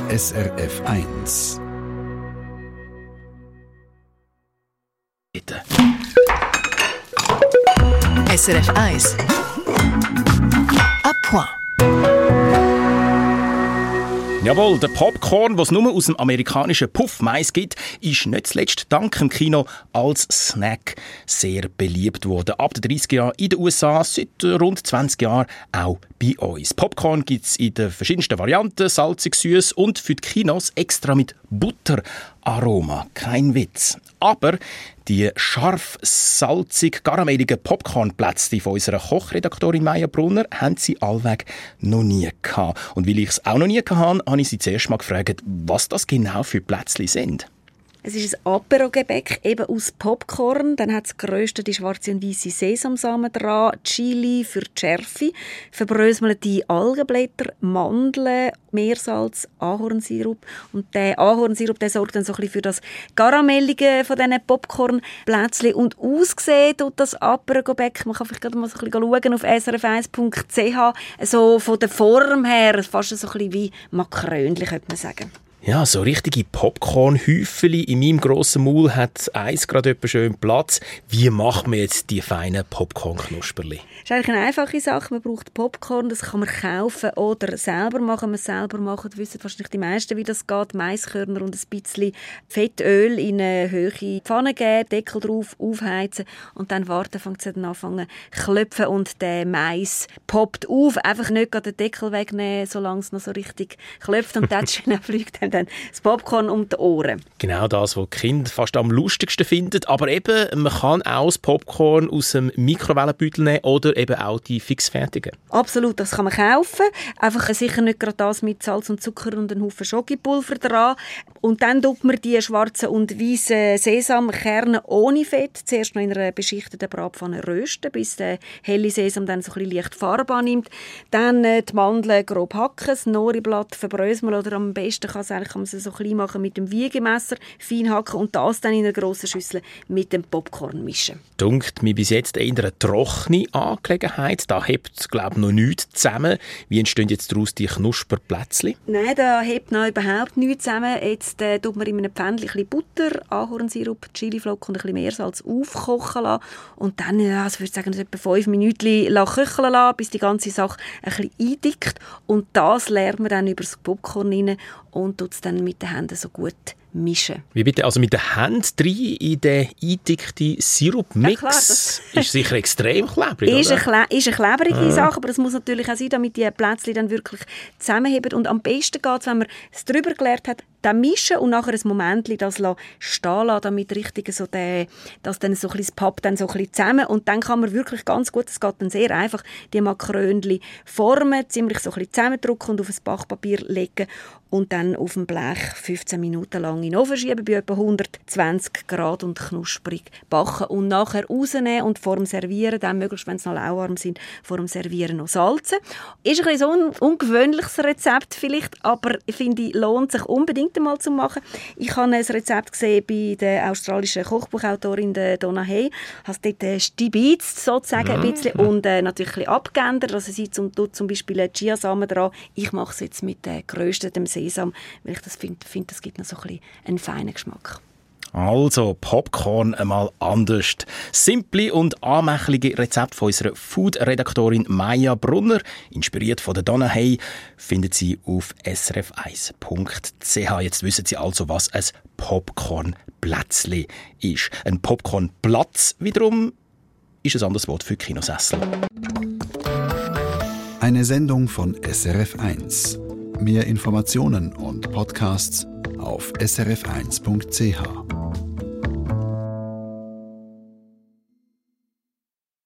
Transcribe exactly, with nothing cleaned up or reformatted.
S R F eins. Bitte. S R F eins. À point. Jawohl, der Popcorn, was es nur aus dem amerikanischen Puffmais gibt, ist nicht zuletzt dank dem Kino als Snack sehr beliebt worden. Ab den dreißiger Jahren in den U S A, seit rund zwanzig Jahren auch bei uns. Popcorn gibt es in den verschiedensten Varianten, salzig, süß und für die Kinos extra mit Butteraroma. Kein Witz. Aber die scharf, salzig, karameligen Popcornplätzchen von unserer Kochredaktorin Maja Brunner haben sie allweg noch nie gehabt. Und weil ich es auch noch nie hatte, habe ich sie zuerst mal gefragt, was das genau für Plätzchen sind. Es ist ein Apero-Gebäck, eben aus Popcorn. Dann hat das grösste die schwarze und weisse Sesamsamen dran, Chili für die Schärfe, verbröselte Algenblätter, Mandeln, Meersalz, Ahornsirup. Und der Ahornsirup der sorgt dann so ein bisschen für das Karamellige von diesen Popcorn-Plätzchen. Und ausgesehen tut das Apero-Gebäck, man kann vielleicht gerade mal so ein bisschen schauen auf s r f eins punkt c h, so von der Form her fast so ein bisschen wie Makrönchen, könnte man sagen. Ja, so richtige Popcorn-Häufeli in meinem grossen Maul hat eins gerade etwa schön Platz. Wie macht man jetzt die feinen Popcorn-Knusperli? Das ist eigentlich eine einfache Sache. Man braucht Popcorn, das kann man kaufen oder selber machen. Wenn man es selber macht, wissen wahrscheinlich die meisten, wie das geht. Maiskörner und ein bisschen Fettöl in eine hohe Pfanne geben, Deckel drauf, aufheizen und dann warten, fängt es dann an klopfen und der Mais poppt auf. Einfach nicht gerade den Deckel wegnehmen, solange es noch so richtig klopft und dann fliegt dann das Popcorn um die Ohren. Genau das, was die Kinder fast am lustigsten finden. Aber eben, man kann auch das Popcorn aus dem Mikrowellenbeutel nehmen oder eben auch die fixfertigen. Absolut, das kann man kaufen. Einfach sicher nicht gerade das mit Salz und Zucker und einem Haufen Schokipulver dran. Und dann tut man die schwarzen und weißen Sesamkerne ohne Fett zuerst noch in einer beschichteten Bratpfanne rösten, bis der helle Sesam dann so ein bisschen leicht Farbe annimmt. Dann äh, die Mandeln grob hacken, das Noriblatt verbröseln oder am besten kann, kann man es so klein machen mit dem Wiegemesser, fein hacken und das dann in einer grossen Schüssel mit dem Popcorn mischen. Dunkt mir bis jetzt eher eine trockene Angelegenheit. Da hebt, glaube ich, noch nichts zusammen. Wie entstehen jetzt daraus die Knusperplätzchen? Nein, da hebt noch überhaupt nichts zusammen. Jetzt äh, tut man in einem Pfännchen ein bisschen Butter, Ahornsirup, Chiliflocken und ein bisschen Meersalz aufkochen lassen. Und dann, ja, ich würde sagen, etwa fünf Minuten köcheln lassen, bis die ganze Sache ein bisschen eindickt. Und das lernt man dann über das Popcorn rein und tut es dann mit den Händen so gut mischen. Wie bitte? Also mit den Händen rein in den eindickten Sirupmix? Ja, klar, das ist sicher extrem klebrig, ist oder? Eine, ist eine klebrige ah. Sache, aber das muss natürlich auch sein, damit die Plätzchen dann wirklich zusammenheben. Und am besten geht es, wenn man es drüber geleert hat, dann mischen und nachher ein Moment das stehen lassen, damit richtig so der, dass dann so ein bisschen das Papp dann so ein bisschen zusammen und dann kann man wirklich ganz gut, es geht dann sehr einfach, die Makrönchen formen, ziemlich so ein bisschen zusammendrücken und auf ein Backpapier legen und dann auf dem Blech fünfzehn Minuten lang in den Ofen schieben, bei etwa hundertzwanzig Grad und knusprig backen und nachher rausnehmen und vor dem Servieren, dann möglichst, wenn es noch lauwarm sind, vor dem Servieren noch salzen. Ist ein bisschen so ein ungewöhnliches Rezept vielleicht, aber ich finde, lohnt sich unbedingt mal zu machen. Ich habe ein Rezept gesehen bei der australischen Kochbuchautorin Donna Hay. Ich habe dort äh, stibitzt sozusagen ein bisschen und äh, natürlich ein bisschen abgeändert. Also sie tut zum Beispiel Chiasamen dran. Ich mache es jetzt mit äh, geröstetem Sesam, weil ich das finde, find, das gibt noch so ein bisschen einen feinen Geschmack. Also Popcorn einmal anders. Simple und anmächtige Rezept von unserer Food-Redaktorin Maja Brunner, inspiriert von der Donna Hay, findet sie auf s r f eins punkt c h. Jetzt wissen Sie also, was ein Popcorn-Plätzchen ist. Ein Popcorn-Platz wiederum ist ein anderes Wort für Kinosessel. Eine Sendung von S R F eins. Mehr Informationen und Podcasts auf s r f eins punkt c h.